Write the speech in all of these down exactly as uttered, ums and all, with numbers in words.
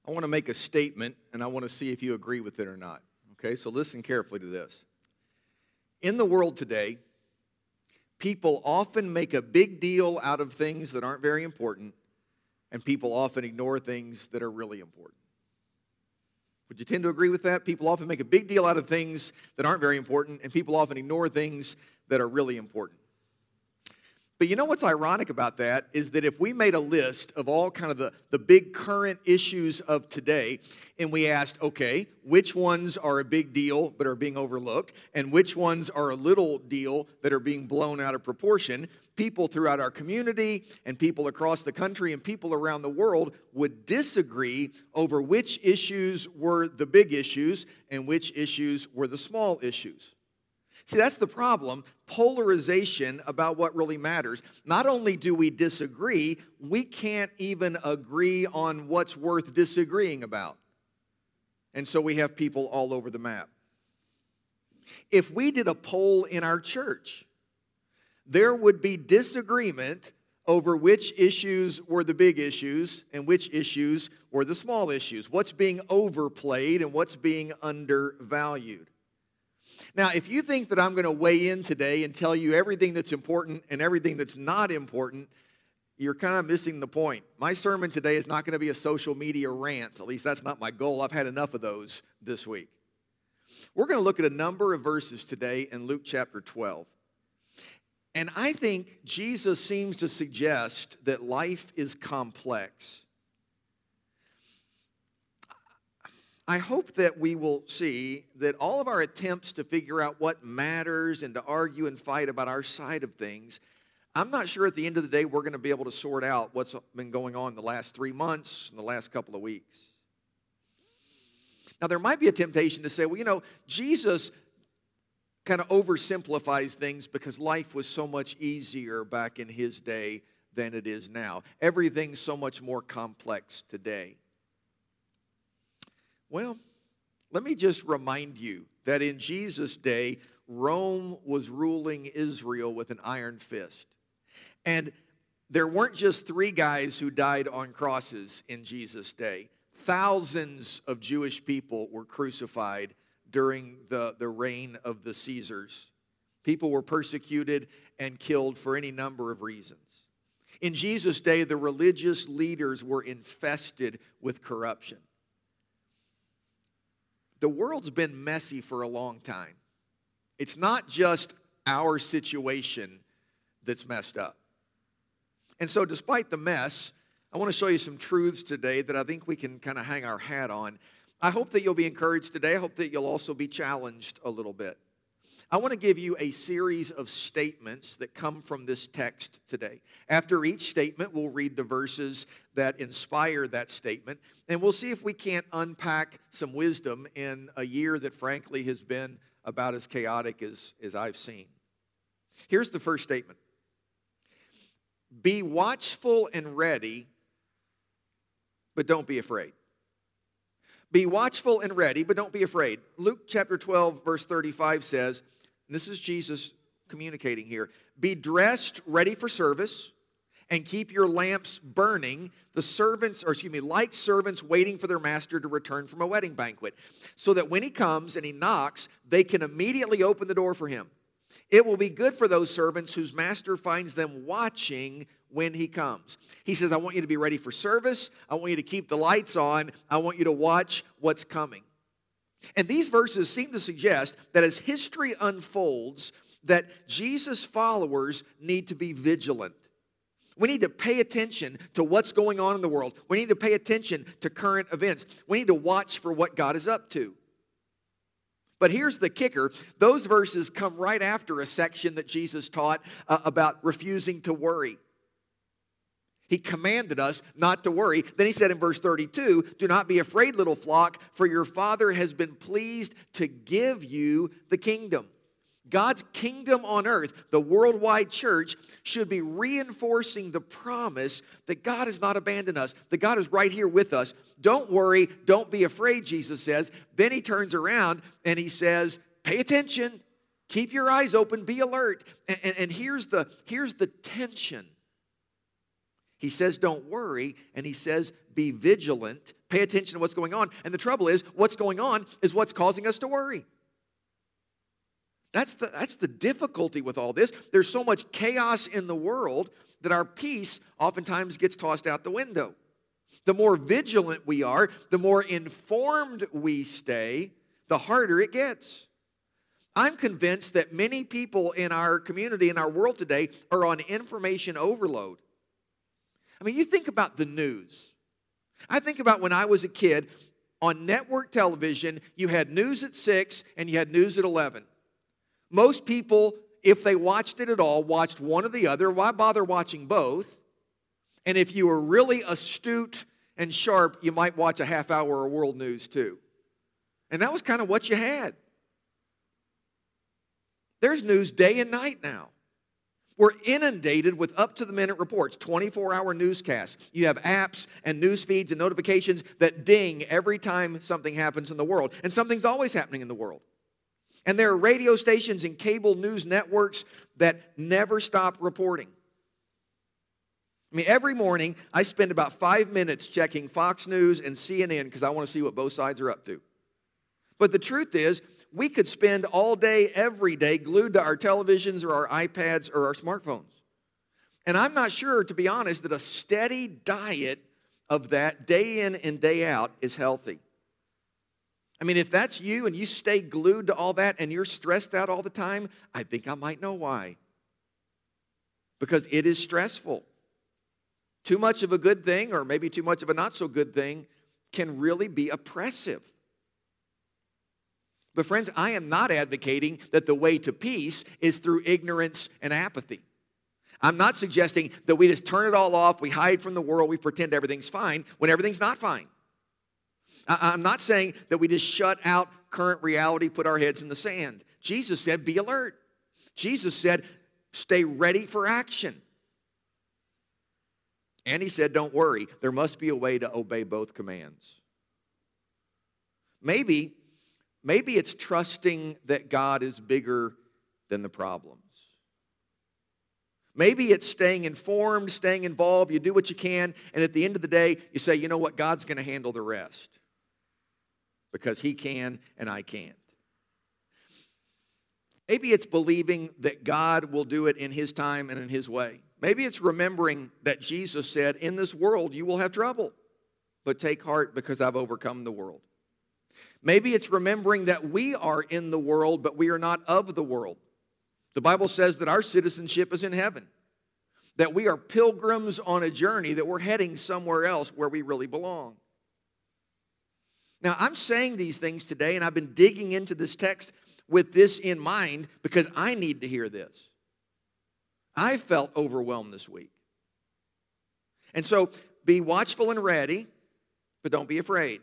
I want to make a statement, and I want to see if you agree with it or not. Okay, so listen carefully to this. In the world today, people often make a big deal out of things that aren't very important, and people often ignore things that are really important. Would you tend to agree with that? People often make a big deal out of things that aren't very important, and people often ignore things that are really important. But you know what's ironic about that is that if we made a list of all kind of the, the big current issues of today, and we asked, okay, which ones are a big deal but are being overlooked, and which ones are a little deal that are being blown out of proportion, people throughout our community and people across the country and people around the world would disagree over which issues were the big issues and which issues were the small issues. See, that's the problem, polarization about what really matters. Not only do we disagree, we can't even agree on what's worth disagreeing about. And so we have people all over the map. If we did a poll in our church, there would be disagreement over which issues were the big issues and which issues were the small issues. What's being overplayed and what's being undervalued. Now, if you think that I'm going to weigh in today and tell you everything that's important and everything that's not important, you're kind of missing the point. My sermon today is not going to be a social media rant. At least that's not my goal. I've had enough of those this week. We're going to look at a number of verses today in Luke chapter twelve. And I think Jesus seems to suggest that life is complex. I hope that we will see that all of our attempts to figure out what matters and to argue and fight about our side of things, I'm not sure at the end of the day we're going to be able to sort out what's been going on the last three months and the last couple of weeks. Now, there might be a temptation to say, well, you know, Jesus kind of oversimplifies things because life was so much easier back in his day than it is now. Everything's so much more complex today. Well, let me just remind you that in Jesus' day, Rome was ruling Israel with an iron fist. And there weren't just three guys who died on crosses in Jesus' day. Thousands of Jewish people were crucified during the, the reign of the Caesars. People were persecuted and killed for any number of reasons. In Jesus' day, the religious leaders were infested with corruption. The world's been messy for a long time. It's not just our situation that's messed up. And so despite the mess, I want to show you some truths today that I think we can kind of hang our hat on. I hope that you'll be encouraged today. I hope that you'll also be challenged a little bit. I want to give you a series of statements that come from this text today. After each statement, we'll read the verses that inspire that statement, and we'll see if we can't unpack some wisdom in a year that frankly has been about as chaotic as, as I've seen. Here's the first statement. Be watchful and ready, but don't be afraid. Be watchful and ready, but don't be afraid. Luke chapter twelve, verse thirty-five says, and this is Jesus communicating here, be dressed, ready for service, and keep your lamps burning, the servants, or excuse me, like servants waiting for their master to return from a wedding banquet, so that when he comes and he knocks, they can immediately open the door for him. It will be good for those servants whose master finds them watching when he comes. He says, I want you to be ready for service. I want you to keep the lights on. I want you to watch what's coming. And these verses seem to suggest that as history unfolds, that Jesus' followers need to be vigilant. We need to pay attention to what's going on in the world. We need to pay attention to current events. We need to watch for what God is up to. But here's the kicker. Those verses come right after a section that Jesus taught uh, about refusing to worry. He commanded us not to worry. Then he said in verse thirty-two, do not be afraid, little flock, for your Father has been pleased to give you the kingdom. God's kingdom on earth, the worldwide church, should be reinforcing the promise that God has not abandoned us, that God is right here with us. Don't worry, don't be afraid, Jesus says. Then he turns around and he says, pay attention, keep your eyes open, be alert. And, and, and here's the, here's the tension. He says, don't worry, and he says, be vigilant. Pay attention to what's going on. And the trouble is, what's going on is what's causing us to worry. That's the, that's the difficulty with all this. There's so much chaos in the world that our peace oftentimes gets tossed out the window. The more vigilant we are, the more informed we stay, the harder it gets. I'm convinced that many people in our community, in our world today, are on information overload. I mean, you think about the news. I think about when I was a kid, on network television, you had news at six and you had news at eleven. Most people, if they watched it at all, watched one or the other. Why bother watching both? And if you were really astute and sharp, you might watch a half hour of world news too. And that was kind of what you had. There's news day and night now. We're inundated with up-to-the-minute reports, twenty-four hour newscasts. You have apps and news feeds and notifications that ding every time something happens in the world. And something's always happening in the world. And there are radio stations and cable news networks that never stop reporting. I mean, every morning I spend about five minutes checking Fox News and C N N because I want to see what both sides are up to. But the truth is, we could spend all day, every day, glued to our televisions or our iPads or our smartphones. And I'm not sure, to be honest, that a steady diet of that day in and day out is healthy. I mean, if that's you and you stay glued to all that and you're stressed out all the time, I think I might know why. Because it is stressful. Too much of a good thing, or maybe too much of a not so good thing, can really be oppressive. But friends, I am not advocating that the way to peace is through ignorance and apathy. I'm not suggesting that we just turn it all off, we hide from the world, we pretend everything's fine when everything's not fine. I'm not saying that we just shut out current reality, put our heads in the sand. Jesus said, be alert. Jesus said, stay ready for action. And he said, don't worry, there must be a way to obey both commands. Maybe, maybe it's trusting that God is bigger than the problems. Maybe it's staying informed, staying involved, you do what you can, and at the end of the day, you say, you know what, God's going to handle the rest. Because he can and I can't. Maybe it's believing that God will do it in his time and in his way. Maybe it's remembering that Jesus said, in this world you will have trouble, but take heart because I've overcome the world. Maybe it's remembering that we are in the world, but we are not of the world. The Bible says that our citizenship is in heaven, that we are pilgrims on a journey, that we're heading somewhere else where we really belong. Now, I'm saying these things today, and I've been digging into this text with this in mind because I need to hear this. I felt overwhelmed this week. And so, be watchful and ready, but don't be afraid.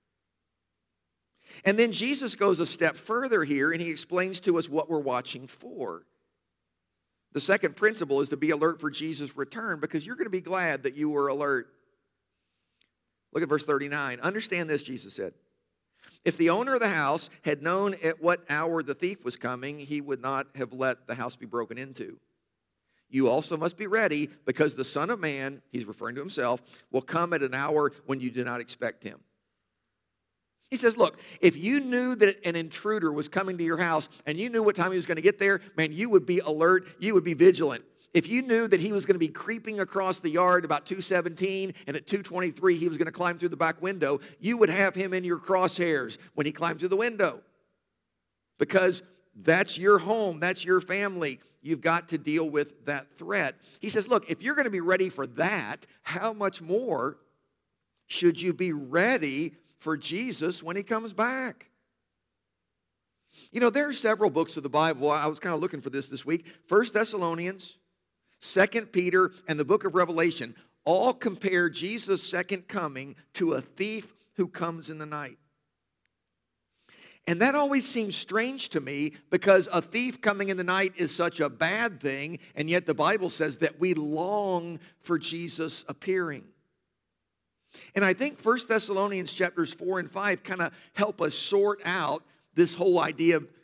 And then Jesus goes a step further here, and he explains to us what we're watching for. The second principle is to be alert for Jesus' return, because you're going to be glad that you were alert. Look at verse thirty-nine. Understand this, Jesus said. If the owner of the house had known at what hour the thief was coming, he would not have let the house be broken into. You also must be ready, because the Son of Man, he's referring to himself, will come at an hour when you do not expect him. He says, look, if you knew that an intruder was coming to your house and you knew what time he was going to get there, man, you would be alert, you would be vigilant. If you knew that he was going to be creeping across the yard about two seventeen and at two twenty-three he was going to climb through the back window, you would have him in your crosshairs when he climbed through the window. Because that's your home, that's your family. You've got to deal with that threat. He says, look, if you're going to be ready for that, how much more should you be ready for Jesus when he comes back? You know, there are several books of the Bible. I was kind of looking for this this week. First Thessalonians, Second Peter, and the book of Revelation all compare Jesus' second coming to a thief who comes in the night. And that always seems strange to me, because a thief coming in the night is such a bad thing, and yet the Bible says that we long for Jesus appearing. And I think First Thessalonians chapters four and five kind of help us sort out this whole idea of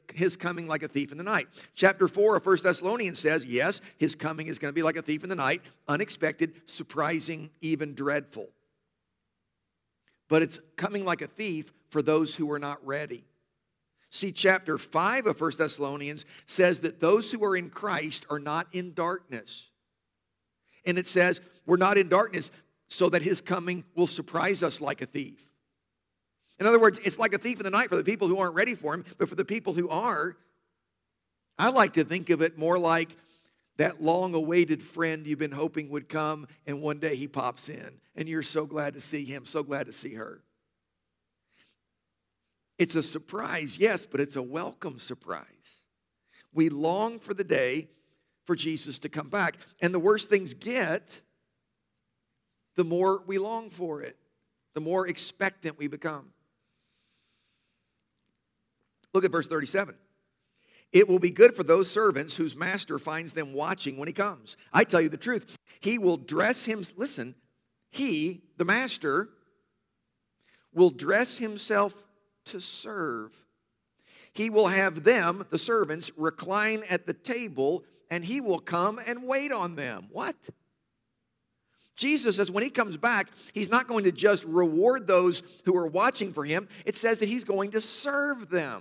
his coming like a thief in the night. Chapter four of First Thessalonians says, yes, his coming is going to be like a thief in the night, unexpected, surprising, even dreadful. But it's coming like a thief for those who are not ready. See, chapter five of First Thessalonians says that those who are in Christ are not in darkness. And it says, we're not in darkness so that his coming will surprise us like a thief. In other words, it's like a thief in the night for the people who aren't ready for him, but for the people who are, I like to think of it more like that long-awaited friend you've been hoping would come, and one day he pops in, and you're so glad to see him, so glad to see her. It's a surprise, yes, but it's a welcome surprise. We long for the day for Jesus to come back. And the worse things get, the more we long for it, the more expectant we become. Look at verse thirty-seven. It will be good for those servants whose master finds them watching when he comes. I tell you the truth, he will dress him, listen, he, the master, will dress himself to serve. He will have them, the servants, recline at the table, and he will come and wait on them. What? Jesus says when he comes back, he's not going to just reward those who are watching for him. It says that he's going to serve them.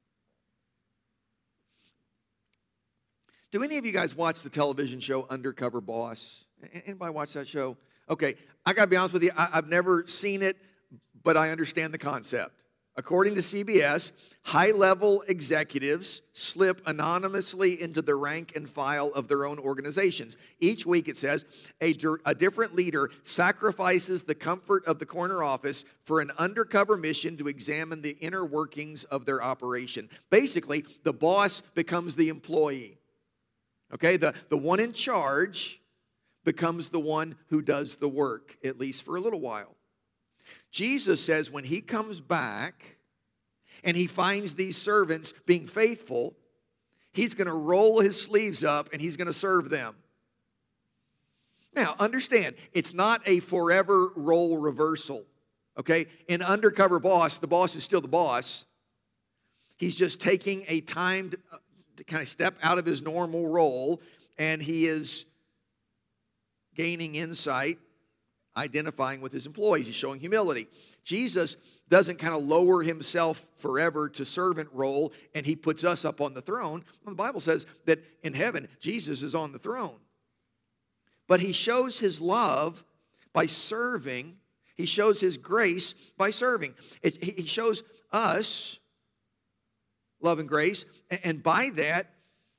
Do any of you guys watch the television show Undercover Boss? Anybody watch that show? Okay, I got to be honest with you, I, I've never seen it, but I understand the concept. According to C B S, high-level executives slip anonymously into the rank and file of their own organizations. Each week, it says, a, a different leader sacrifices the comfort of the corner office for an undercover mission to examine the inner workings of their operation. Basically, the boss becomes the employee. Okay, the, the one in charge becomes the one who does the work, at least for a little while. Jesus says when he comes back and he finds these servants being faithful, he's going to roll his sleeves up and he's going to serve them. Now, understand, it's not a forever role reversal, okay? In Undercover Boss, the boss is still the boss. He's just taking a timed to kind of step out of his normal role, and he is gaining insight, identifying with his employees. He's showing humility. Jesus doesn't kind of lower himself forever to servant role and he puts us up on the throne. Well, the Bible says that in heaven, Jesus is on the throne. But he shows his love by serving. He shows his grace by serving. It, he shows us love and grace. And by that,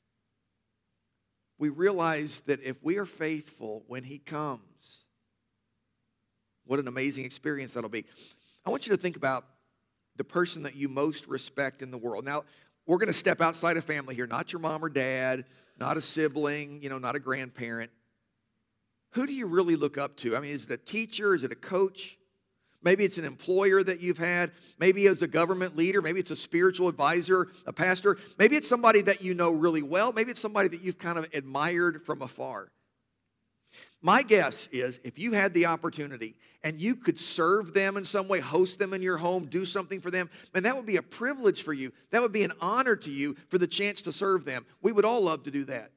we realize that if we are faithful when he comes, what an amazing experience that'll be. I want you to think about the person that you most respect in the world. Now, we're going to step outside of family here. Not your mom or dad, not a sibling, you know, not a grandparent. Who do you really look up to? I mean, is it a teacher? Is it a coach? Maybe it's an employer that you've had. Maybe it's a government leader. Maybe it's a spiritual advisor, a pastor. Maybe it's somebody that you know really well. Maybe it's somebody that you've kind of admired from afar. My guess is if you had the opportunity and you could serve them in some way, host them in your home, do something for them, man, that would be a privilege for you. That would be an honor to you for the chance to serve them. We would all love to do that.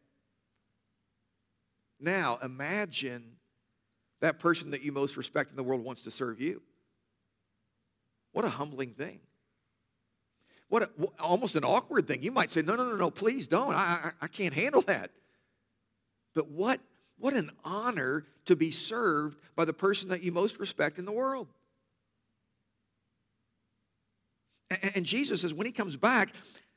Now, imagine that person that you most respect in the world wants to serve you. What a humbling thing. What a, almost an awkward thing. You might say, no, no, no, no, please don't. I, I, I can't handle that. But what What an honor to be served by the person that you most respect in the world. And Jesus says when he comes back,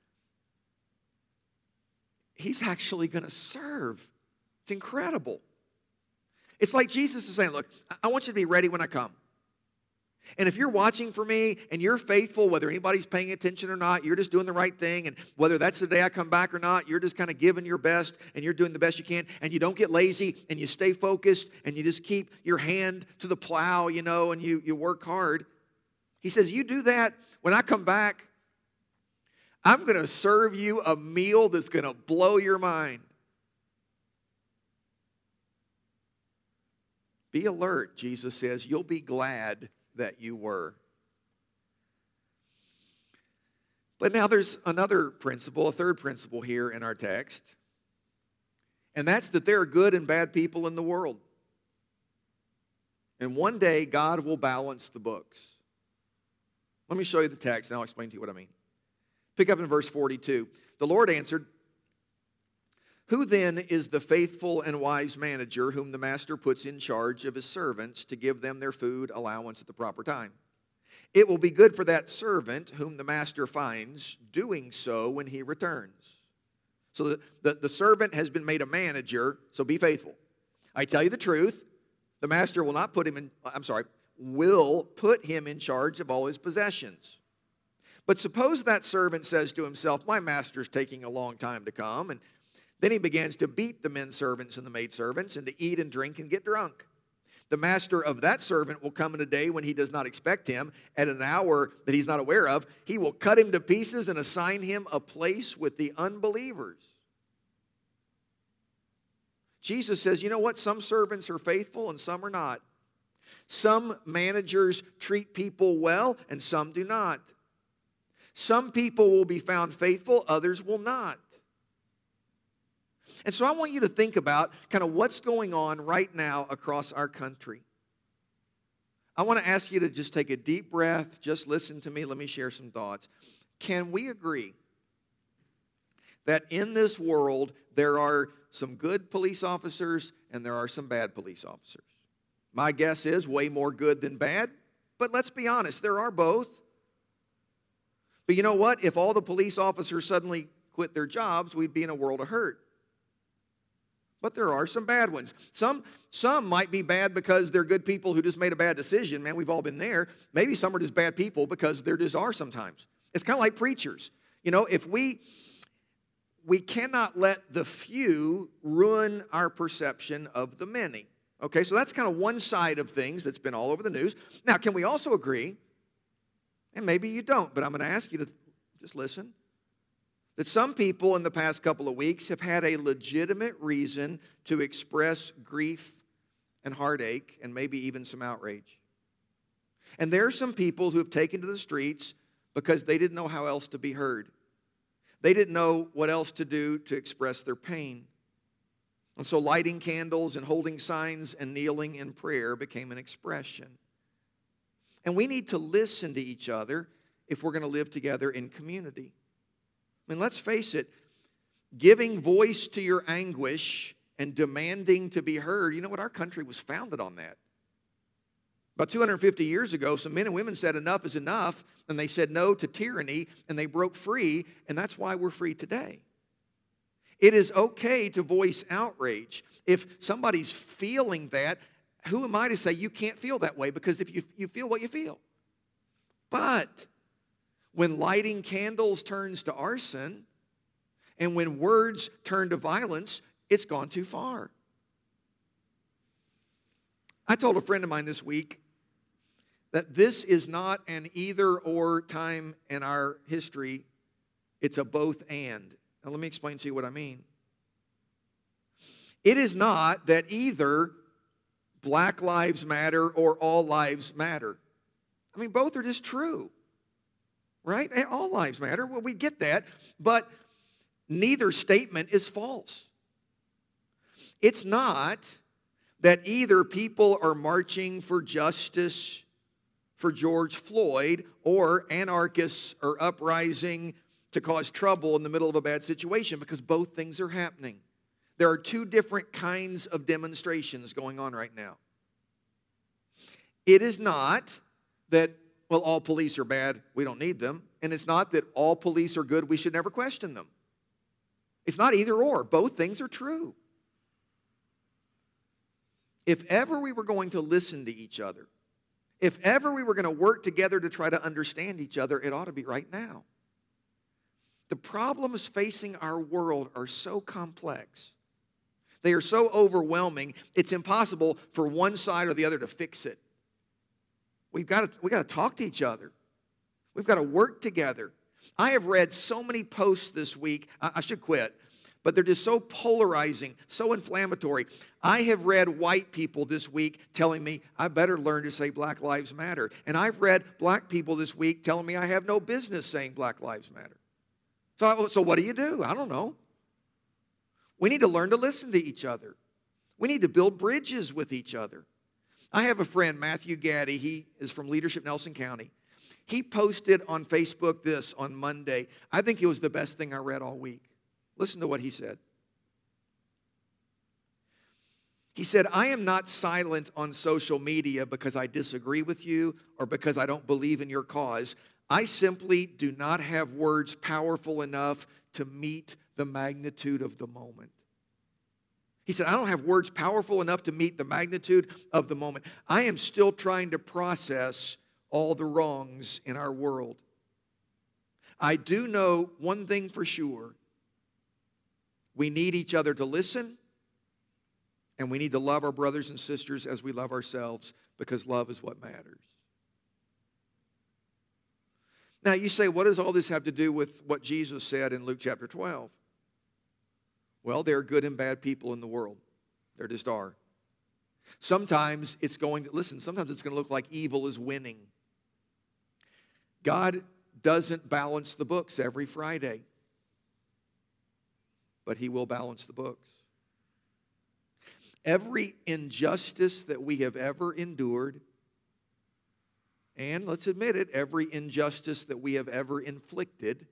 he's actually going to serve. It's incredible. It's like Jesus is saying, look, I want you to be ready when I come. And if you're watching for me and you're faithful, whether anybody's paying attention or not, you're just doing the right thing, and whether that's the day I come back or not, you're just kind of giving your best and you're doing the best you can, and you don't get lazy and you stay focused and you just keep your hand to the plow, you know, and you, you work hard. He says, you do that, when I come back, I'm going to serve you a meal that's going to blow your mind. Be alert, Jesus says. You'll be glad that you were. But now there's another principle, a third principle here in our text. And that's that there are good and bad people in the world. And one day, God will balance the books. Let me show you the text, and I'll explain to you what I mean. Pick up in verse forty-two. The Lord answered, "Who then is the faithful and wise manager whom the master puts in charge of his servants to give them their food allowance at the proper time? It will be good for that servant whom the master finds doing so when he returns." So the, the, the servant has been made a manager, so be faithful. I tell you the truth, the master will not put him in, I'm sorry, will put him in charge of all his possessions. But suppose that servant says to himself, "My master's taking a long time to come," and then he begins to beat the men servants and the maid servants and to eat and drink and get drunk. The master of that servant will come in a day when he does not expect him, at an hour that he's not aware of. He will cut him to pieces and assign him a place with the unbelievers. Jesus says, you know what? Some servants are faithful and some are not. Some managers treat people well and some do not. Some people will be found faithful, others will not. And so I want you to think about kind of what's going on right now across our country. I want to ask you to just take a deep breath, just listen to me, let me share some thoughts. Can we agree that in this world there are some good police officers and there are some bad police officers? My guess is way more good than bad, but let's be honest, there are both. But you know what? If all the police officers suddenly quit their jobs, we'd be in a world of hurt. But there are some bad ones. Some, some might be bad because they're good people who just made a bad decision. Man, we've all been there. Maybe some are just bad people because there just are sometimes. It's kind of like preachers. You know, if we, we cannot let the few ruin our perception of the many. Okay, so that's kind of one side of things that's been all over the news. Now, can we also agree, and maybe you don't, but I'm going to ask you to just listen, that some people in the past couple of weeks have had a legitimate reason to express grief and heartache and maybe even some outrage. And there are some people who have taken to the streets because they didn't know how else to be heard. They didn't know what else to do to express their pain. And so lighting candles and holding signs and kneeling in prayer became an expression. And we need to listen to each other if we're going to live together in community. I mean, let's face it, giving voice to your anguish and demanding to be heard, you know what? Our country was founded on that. About two hundred fifty years ago, some men and women said enough is enough, and they said no to tyranny, and they broke free, and that's why we're free today. It is okay to voice outrage. If somebody's feeling that, who am I to say you can't feel that way? Because if you, you feel what you feel. But when lighting candles turns to arson, and when words turn to violence, it's gone too far. I told a friend of mine this week that this is not an either-or time in our history. It's a both-and. Now let me explain to you what I mean. It is not that either Black Lives Matter or all lives matter. I mean, both are just true. Right? All lives matter. Well, we get that. But neither statement is false. It's not that either people are marching for justice for George Floyd or anarchists are uprising to cause trouble in the middle of a bad situation, because both things are happening. There are two different kinds of demonstrations going on right now. It is not that, well, all police are bad, we don't need them. And it's not that all police are good, we should never question them. It's not either or. Both things are true. If ever we were going to listen to each other, if ever we were going to work together to try to understand each other, it ought to be right now. The problems facing our world are so complex. They are so overwhelming, it's impossible for one side or the other to fix it. We've got to, we've got to talk to each other. We've got to work together. I have read so many posts this week. I, I should quit. but they're just so polarizing, so inflammatory. I have read white people this week telling me I better learn to say Black Lives Matter. And I've read black people this week telling me I have no business saying Black Lives Matter. So, I, so what do you do? I don't know. We need to learn to listen to each other. We need to build bridges with each other. I have a friend, Matthew Gaddy. He is from Leadership Nelson County. He posted on Facebook this on Monday. I think it was the best thing I read all week. Listen to what he said. He said, I am not silent on social media because I disagree with you or because I don't believe in your cause. I simply do not have words powerful enough to meet the magnitude of the moment. He said, I don't have words powerful enough to meet the magnitude of the moment. I am still trying to process all the wrongs in our world. I do know one thing for sure. We need each other to listen, and we need to love our brothers and sisters as we love ourselves, because love is what matters. Now, you say, what does all this have to do with what Jesus said in Luke chapter twelve? Well, there are good and bad people in the world. There just are. Sometimes it's going to, listen, sometimes it's going to look like evil is winning. God doesn't balance the books every Friday, but He will balance the books. Every injustice that we have ever endured, and let's admit it, every injustice that we have ever inflicted,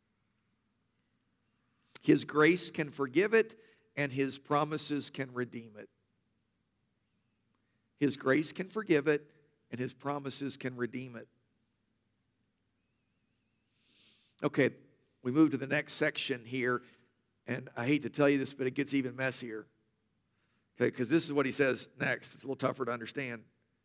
His grace can forgive it, and His promises can redeem it. His grace can forgive it, and His promises can redeem it. Okay, we move to the next section here, and I hate to tell you this, but it gets even messier. Okay, because this is what he says next. It's a little tougher to understand.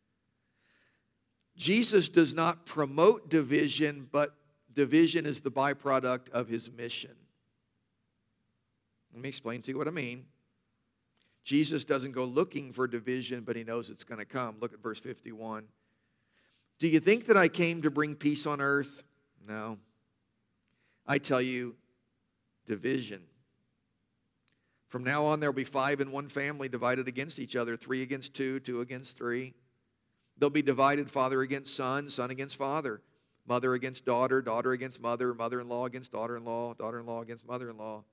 Jesus does not promote division, but division is the byproduct of His mission. Let me explain to you what I mean. Jesus doesn't go looking for division, but He knows it's going to come. Look at verse fifty-one. Do you think that I came to bring peace on earth? No. I tell you, division. From now on, there will be five in one family divided against each other, three against two, two against three. They'll be divided, father against son, son against father, mother against daughter, daughter against mother, mother-in-law against daughter-in-law, daughter-in-law against mother-in-law.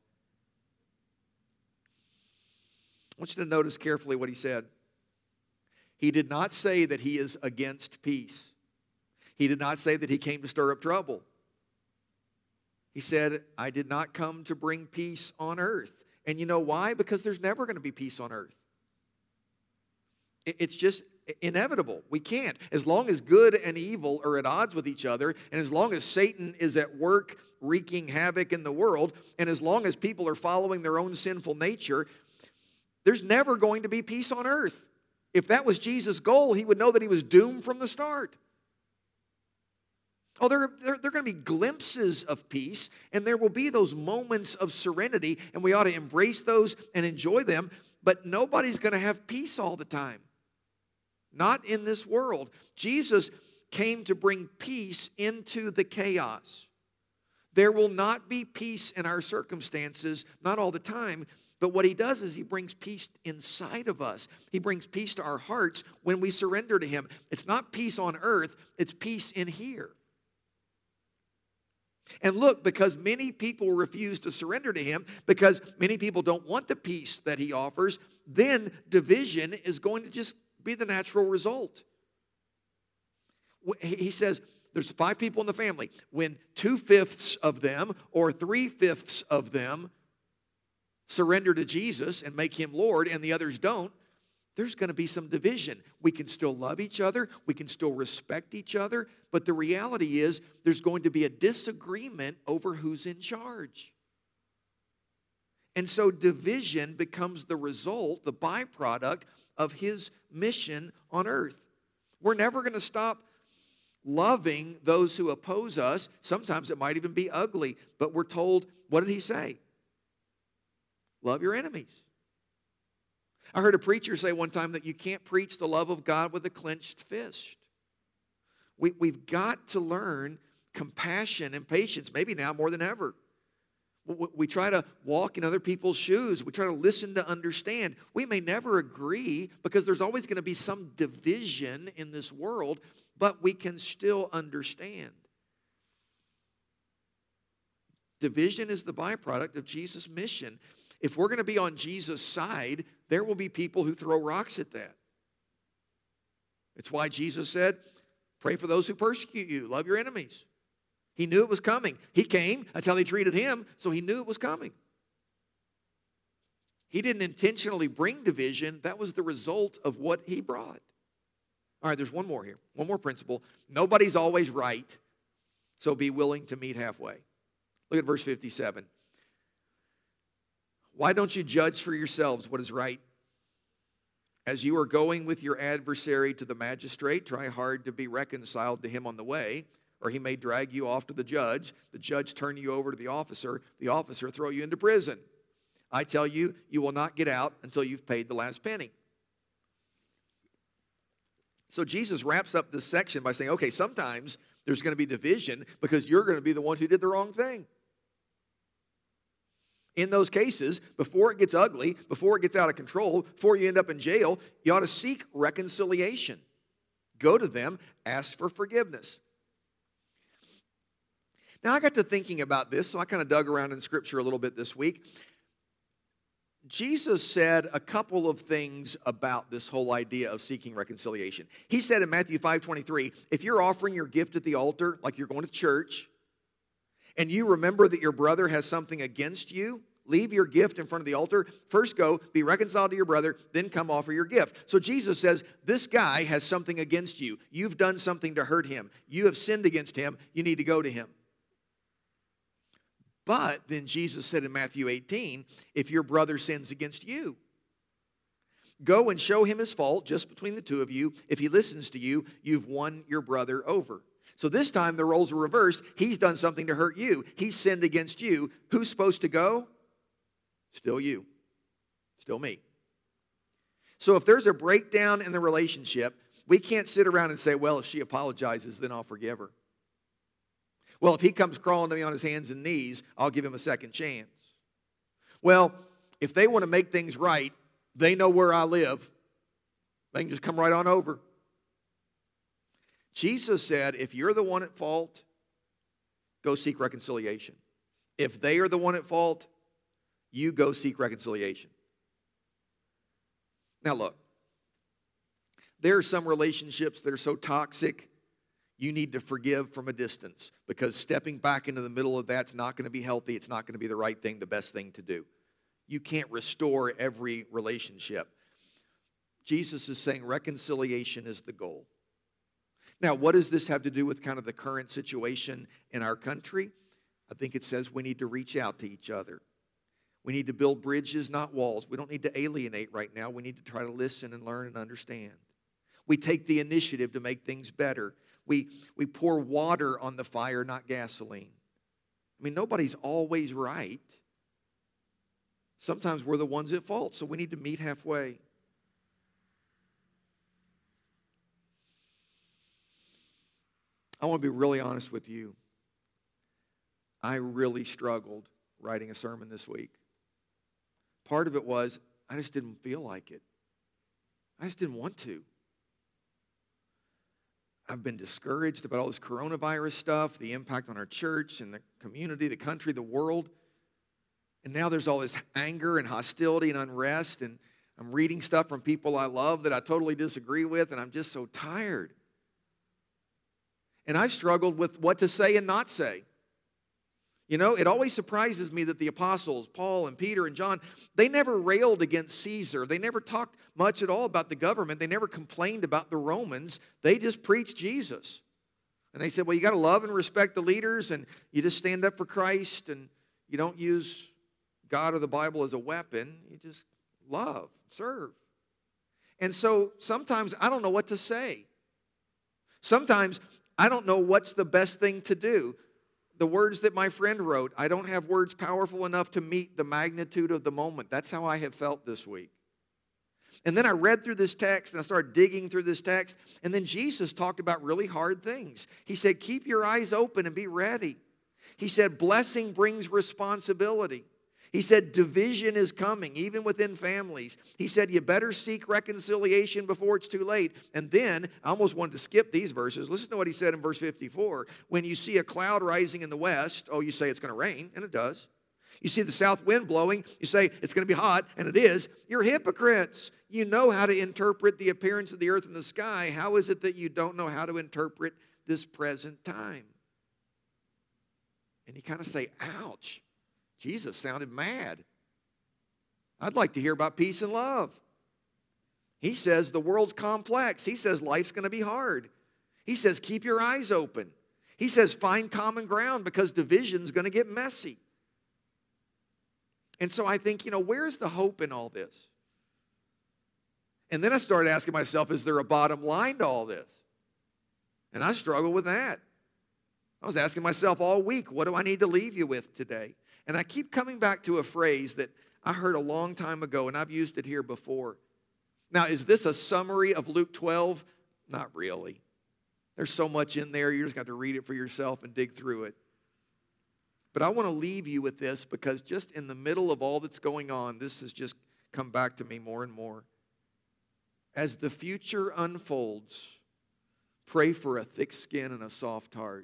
I want you to notice carefully what he said. He did not say that he is against peace. He did not say that he came to stir up trouble. He said, I did not come to bring peace on earth. And you know why? Because there's never going to be peace on earth. It's just inevitable. We can't. As long as good and evil are at odds with each other, and as long as Satan is at work wreaking havoc in the world, and as long as people are following their own sinful nature, there's never going to be peace on earth. If that was Jesus' goal, He would know that He was doomed from the start. Oh, there, there, there are going to be glimpses of peace, and there will be those moments of serenity, and we ought to embrace those and enjoy them, but nobody's going to have peace all the time. Not in this world. Jesus came to bring peace into the chaos. There will not be peace in our circumstances, not all the time, but what He does is He brings peace inside of us. He brings peace to our hearts when we surrender to Him. It's not peace on earth, it's peace in here. And look, because many people refuse to surrender to Him, because many people don't want the peace that He offers, then division is going to just be the natural result. He says there's five people in the family. When two-fifths of them or three-fifths of them surrender to Jesus and make Him Lord and the others don't, there's going to be some division. We can still love each other. We can still respect each other. But the reality is there's going to be a disagreement over who's in charge. And so division becomes the result, the byproduct of His mission on earth. We're never going to stop loving those who oppose us. Sometimes it might even be ugly. But we're told, what did He say? Love your enemies. I heard a preacher say one time that you can't preach the love of God with a clenched fist. We, we've got to learn compassion and patience, maybe now more than ever. We try to walk in other people's shoes. We try to listen to understand. We may never agree because there's always going to be some division in this world, but we can still understand. Division is the byproduct of Jesus' mission. If we're going to be on Jesus' side, there will be people who throw rocks at that. It's why Jesus said, pray for those who persecute you. Love your enemies. He knew it was coming. He came. That's how they treated him. So he knew it was coming. He didn't intentionally bring division. That was the result of what he brought. All right, there's one more here. One more principle. Nobody's always right, so be willing to meet halfway. Look at verse fifty-seven. Why don't you judge for yourselves what is right? As you are going with your adversary to the magistrate, try hard to be reconciled to him on the way, or he may drag you off to the judge. The judge turn you over to the officer. The officer throw you into prison. I tell you, you will not get out until you've paid the last penny. So Jesus wraps up this section by saying, okay, sometimes there's going to be division because you're going to be the one who did the wrong thing. In those cases, before it gets ugly, before it gets out of control, before you end up in jail, you ought to seek reconciliation. Go to them, ask for forgiveness. Now, I got to thinking about this, so I kind of dug around in Scripture a little bit this week. Jesus said a couple of things about this whole idea of seeking reconciliation. He said in Matthew five twenty-three, if you're offering your gift at the altar, like you're going to church, and you remember that your brother has something against you, leave your gift in front of the altar. First go, be reconciled to your brother, then come offer your gift. So Jesus says, this guy has something against you. You've done something to hurt him. You have sinned against him. You need to go to him. But then Jesus said in Matthew eighteen, if your brother sins against you, go and show him his fault just between the two of you. If he listens to you, you've won your brother over. So this time the roles are reversed. He's done something to hurt you. He's sinned against you. Who's supposed to go? Still you. Still me. So if there's a breakdown in the relationship, we can't sit around and say, well, if she apologizes, then I'll forgive her. Well, if he comes crawling to me on his hands and knees, I'll give him a second chance. Well, if they want to make things right, they know where I live. They can just come right on over. Jesus said, if you're the one at fault, go seek reconciliation. If they are the one at fault, you go seek reconciliation. Now look, there are some relationships that are so toxic, you need to forgive from a distance because stepping back into the middle of that's not going to be healthy. It's not going to be the right thing, the best thing to do. You can't restore every relationship. Jesus is saying reconciliation is the goal. Now, what does this have to do with kind of the current situation in our country? I think it says we need to reach out to each other. We need to build bridges, not walls. We don't need to alienate right now. We need to try to listen and learn and understand. We take the initiative to make things better. We, we pour water on the fire, not gasoline. I mean, nobody's always right. Sometimes we're the ones at fault, so we need to meet halfway. I want to be really honest with you. I really struggled writing a sermon this week. Part of it was I just didn't feel like it. I just didn't want to. I've been discouraged about all this coronavirus stuff, the impact on our church and the community, the country, the world. And now there's all this anger and hostility and unrest, and I'm reading stuff from people I love that I totally disagree with, and I'm just so tired. And I've struggled with what to say and not say. You know, it always surprises me that the apostles, Paul and Peter and John, they never railed against Caesar. They never talked much at all about the government. They never complained about the Romans. They just preached Jesus. And they said, well, you got to love and respect the leaders, and you just stand up for Christ, and you don't use God or the Bible as a weapon. You just love, serve. And so sometimes I don't know what to say. Sometimes I don't know what's the best thing to do. The words that my friend wrote, I don't have words powerful enough to meet the magnitude of the moment. That's how I have felt this week. And then I read through this text, and I started digging through this text, and then Jesus talked about really hard things. He said, keep your eyes open and be ready. He said blessing brings responsibility. He said division is coming, even within families. He said you better seek reconciliation before it's too late. And then, I almost wanted to skip these verses. Listen to what he said in verse fifty-four. When you see a cloud rising in the west, oh, you say it's going to rain, and it does. You see the south wind blowing, you say it's going to be hot, and it is. You're hypocrites. You know how to interpret the appearance of the earth and the sky. How is it that you don't know how to interpret this present time? And you kind of say, ouch. Jesus sounded mad. I'd like to hear about peace and love. He says the world's complex. He says life's going to be hard. He says keep your eyes open. He says find common ground because division's going to get messy. And so I think, you know, where's the hope in all this? And then I started asking myself, is there a bottom line to all this? And I struggle with that. I was asking myself all week, what do I need to leave you with today? And I keep coming back to a phrase that I heard a long time ago, and I've used it here before. Now, is this a summary of Luke twelve? Not really. There's so much in there, you just got to read it for yourself and dig through it. But I want to leave you with this because just in the middle of all that's going on, this has just come back to me more and more. As the future unfolds, pray for a thick skin and a soft heart.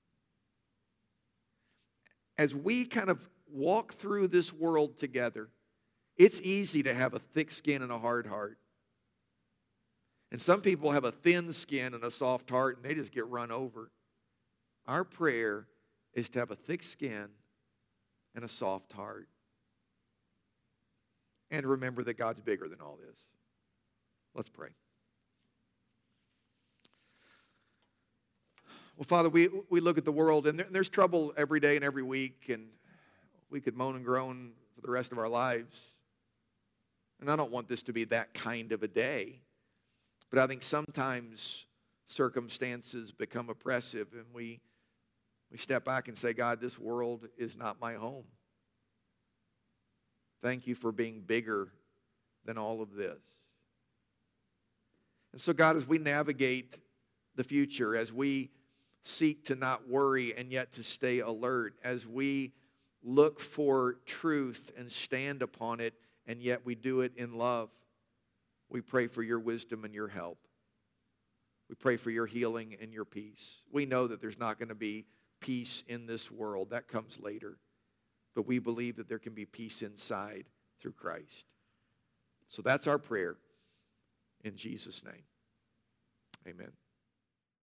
As we kind of walk through this world together, it's easy to have a thick skin and a hard heart. And some people have a thin skin and a soft heart, and they just get run over. Our prayer is to have a thick skin and a soft heart. And remember that God's bigger than all this. Let's pray. Well, Father, we, we look at the world, and there, there's trouble every day and every week, and we could moan and groan for the rest of our lives. And I don't want this to be that kind of a day. But I think sometimes circumstances become oppressive, and we, we step back and say, God, this world is not my home. Thank you for being bigger than all of this. And so, God, as we navigate the future, as we seek to not worry and yet to stay alert, as we look for truth and stand upon it, and yet we do it in love, we pray for your wisdom and your help. We pray for your healing and your peace. We know that there's not going to be peace in this world. That comes later. But we believe that there can be peace inside through Christ. So that's our prayer in Jesus' name. Amen.